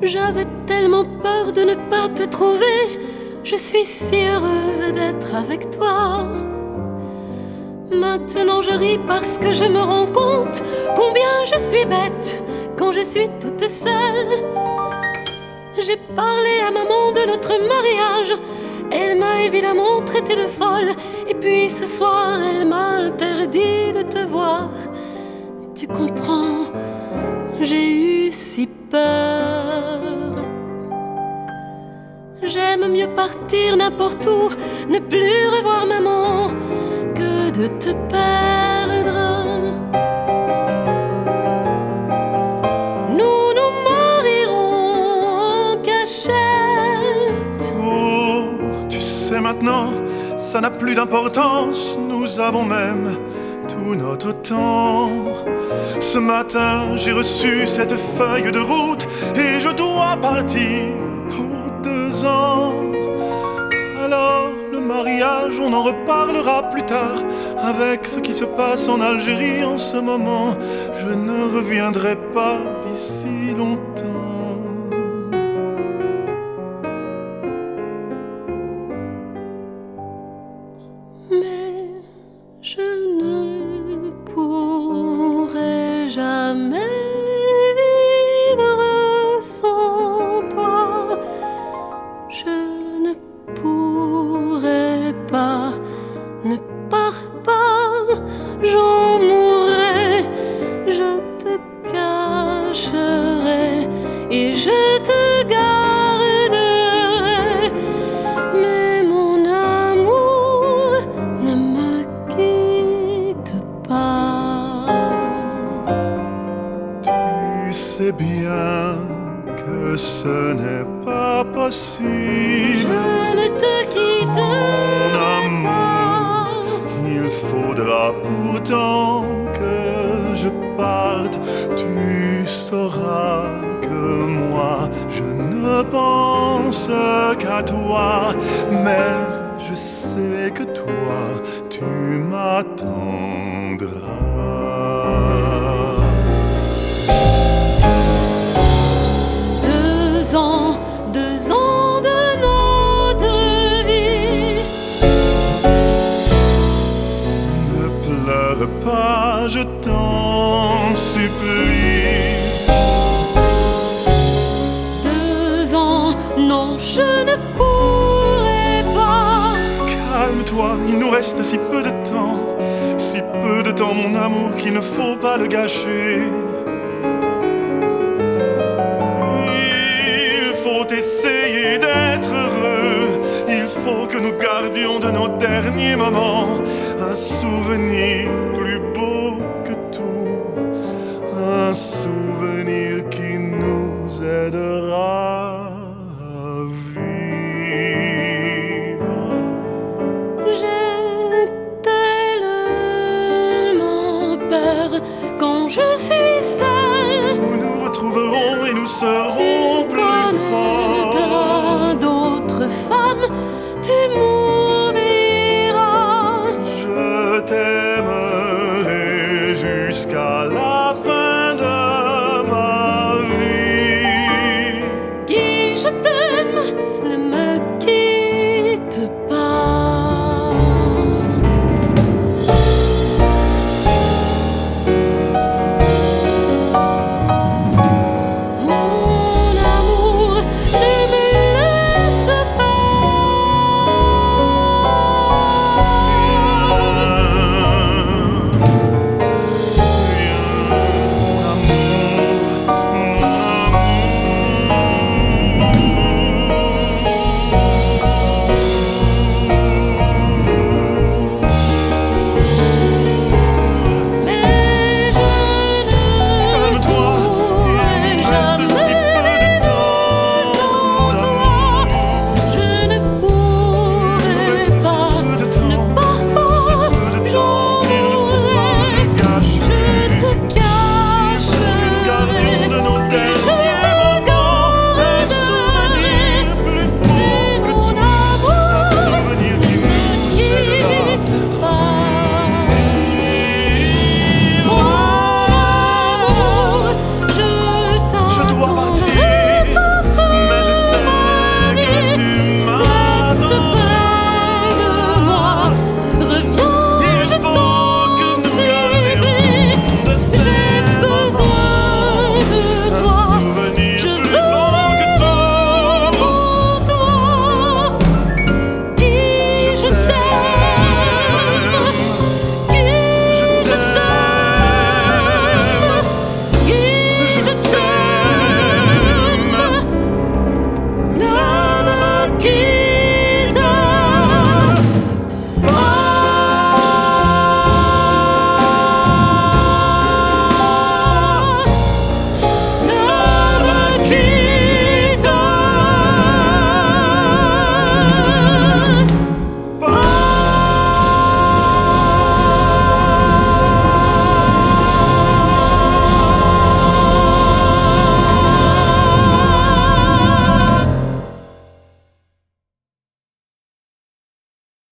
J'avais tellement peur de ne pas te trouver. Je suis si heureuse d'être avec toi. Maintenant je ris parce que je me rends compte combien je suis bête quand je suis toute seule. J'ai parlé à maman de notre mariage. Elle m'a évidemment traité de folle. Et puis ce soir elle m'a interdit de te voir. Tu comprends, j'ai eu si peur. J'aime mieux partir n'importe où, ne plus revoir maman, que de te perdre. Nous nous marierons en cachette. Oh, tu sais maintenant, ça n'a plus d'importance. Nous avons même tout notre temps. Ce matin, j'ai reçu cette feuille de route et je dois partir pour 2 ans. Alors, le mariage, on en reparlera plus tard. Avec ce qui se passe en Algérie en ce moment, je ne reviendrai pas d'ici longtemps. Mais je ne pourrai jamais vivre sans toi. Je ne pourrai pas, ne pars pas, j'en mourrai. Je te cacherai et je te garderai. Mais mon amour, ne me quitte pas. Tu sais bien que ce n'est pas possible. Je ne te quitte Mon amour, pas. il faudra pourtant que je parte. Tu sauras que moi, je ne pense qu'à toi. Mais je sais que toi, tu m'attendras. 2 ans, 2 ans de notre vie. Ne pleure pas, je t'en supplie. 2 ans, non, je ne pourrai pas. Calme-toi, il nous reste si peu de temps. Si peu de temps, mon amour, qu'il ne faut pas le gâcher. Il faut essayer d'être heureux. Il faut que nous gardions de nos derniers moments un souvenir plus beau que tout. Un souvenir qui nous aidera à vivre. J'ai tellement peur quand je suis